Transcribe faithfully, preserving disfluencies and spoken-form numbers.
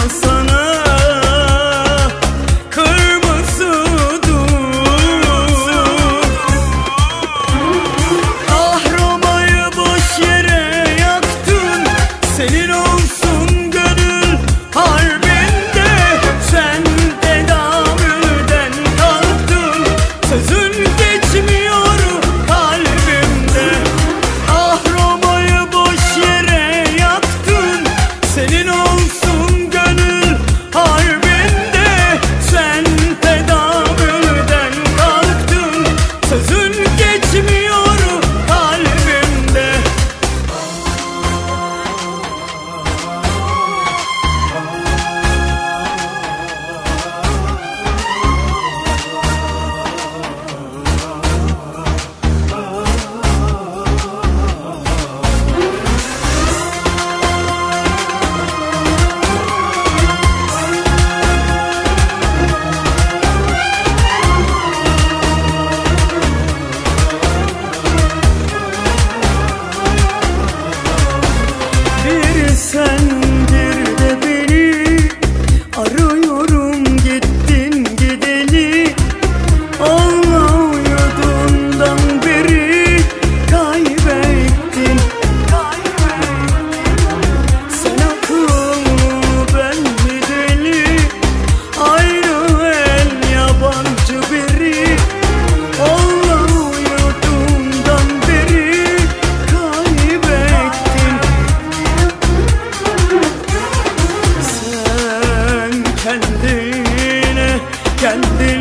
sana kırmızı dur. Ah Roma'yı boş yere yaktın, senin olsun gönül harbinde. Sen tedavülden kalktın, sözün geçmiyor kalbimde. Ah Roma'yı boş yere yaktın, senin olsun gönül harbinde. Sen tedavülden kalktın, sözün geçmiyor kalbimde. Bir sen bir de beni arıyorum, gittin gideli. Olma uyuduğundan beri kaybettin. Sen akıl ben mi deli, ayrı el yabancı biri. Olma uyuduğundan beri kaybettin. Sen kendine kendine